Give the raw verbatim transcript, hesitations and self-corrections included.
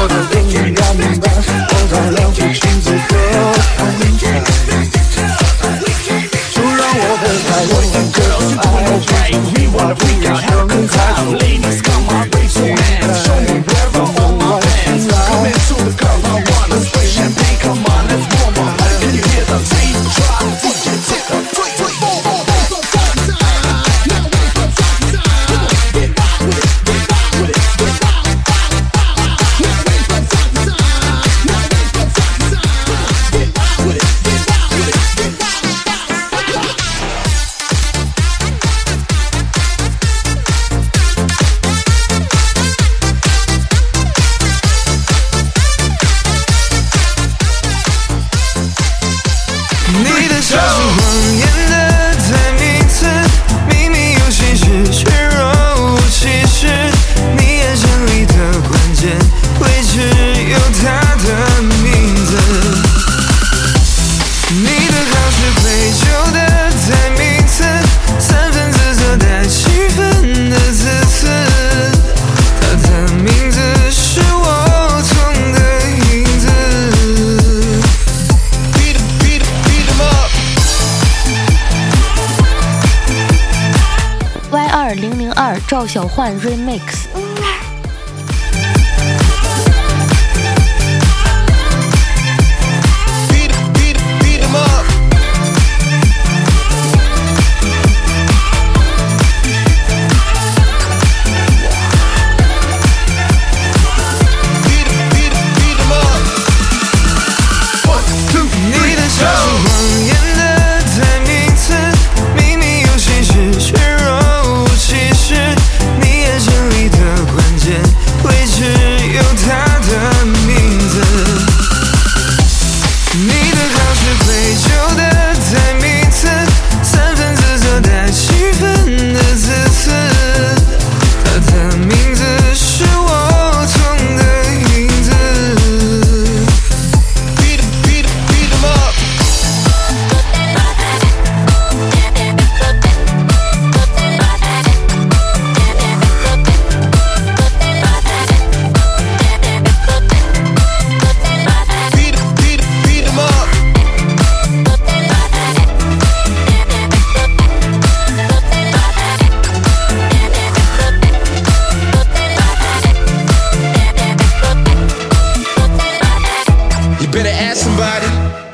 我的灵感吧，我在两只裙子和安排，就让我的爱我的可爱，就让我不要分开，就 Ladies come on raise your hands, show me where are all my fans. Come into the club, I wanna spray champagne, come on let's warm up. Can you hear the beat drop? D J take a three, three, four, four. Y 二零零二赵小焕 Remix。 Better ask somebody.